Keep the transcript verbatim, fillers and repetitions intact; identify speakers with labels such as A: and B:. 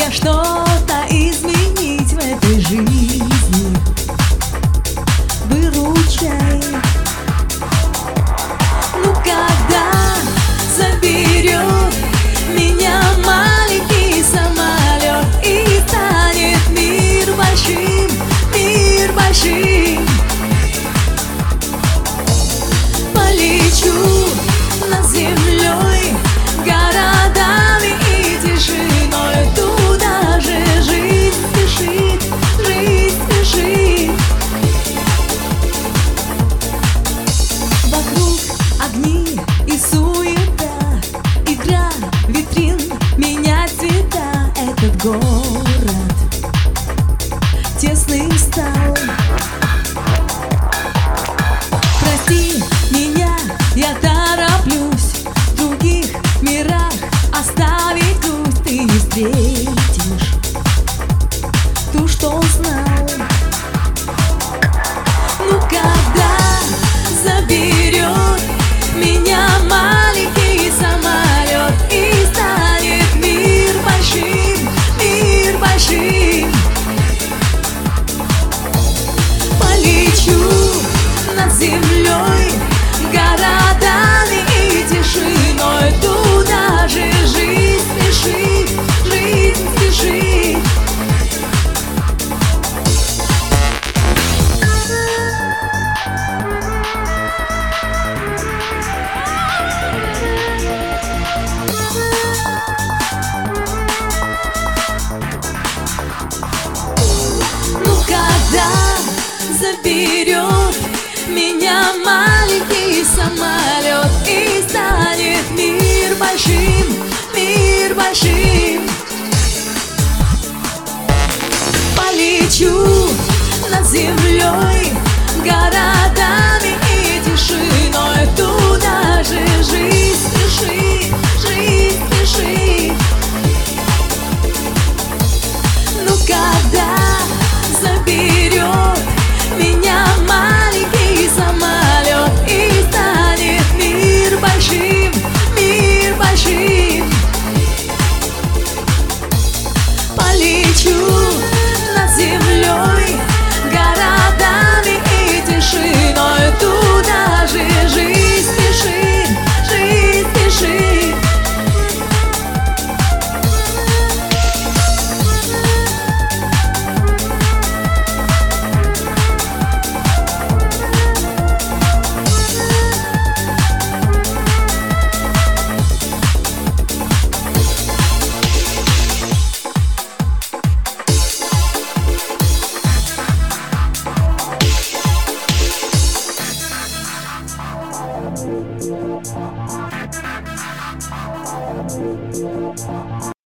A: я что-то изменить в этой жизни, выручай. Ну когда заберет меня маленький самолет и станет мир большим, мир большим, полечу над землей, городами и тишиной. Туда же жизнь спешит, жизнь спешит. Вокруг огни и суета, игра витрин, менять цвета. Этот город тесный стал. Прости меня, я тороплюсь, в других мирах оставить грусть. Ты не встретишь ту, что знал. Ну когда заберет меня маленький самолет и станет мир большим, мир большим, полечу над землей, городами и тишиной. Туда же жизнь спешит, жизнь спешит. Ну когда заберет меня маленький самолет и станет мир большим, мир большим, полечу над землей, гора